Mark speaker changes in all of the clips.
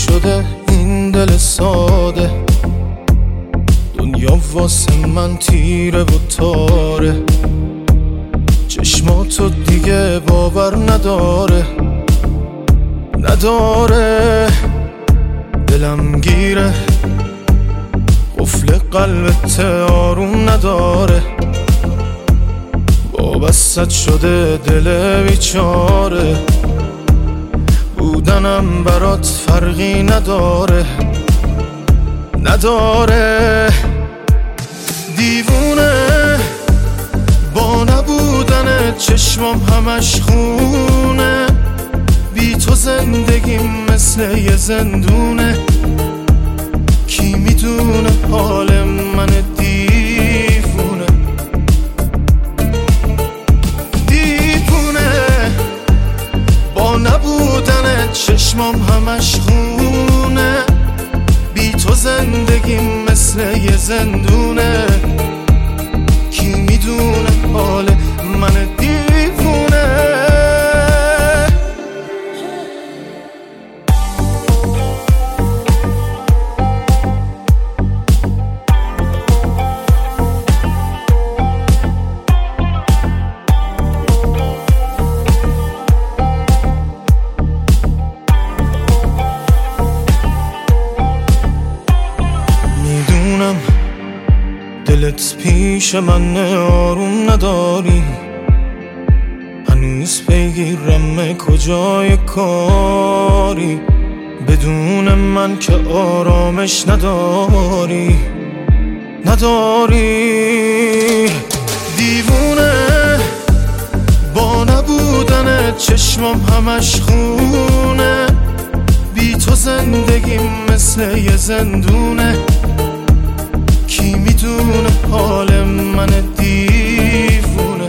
Speaker 1: شده این دل ساده، دنیا واسه من تیره و تاره، چشماتو دیگه باور نداره، دلم گیره، قفل قلبت آروم نداره، وابست شده دل بیچاره، بودنم برات فرقی نداره، دیوونه با نبودن چشمام همش خونه، بی تو زندگیم مثل یه زندونه، کی میدونه حال من دیوونه با نبودن چشمام همش خونه، بی تو زندگیم مثل یه زندونه، کی میدونه حال من دیوونه. دلت پیش من آروم نداری، هنوز پیگیرم کجای کاری، بدون من که آرامش نداری، دیوونه با نبودن چشمام همش خونه، بی تو زندگیم مثل یه زندونه، کی میدونه حال من دیوونه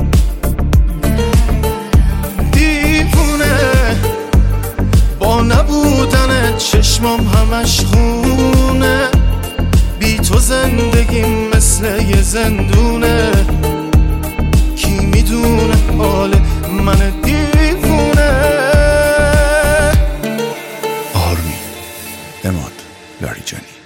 Speaker 1: با نبودن چشمام همش خونه، بی تو زندگیم مثل یه زندونه، کی میدونه حال من دیوونه.
Speaker 2: آرمین، اماد لاریجانی.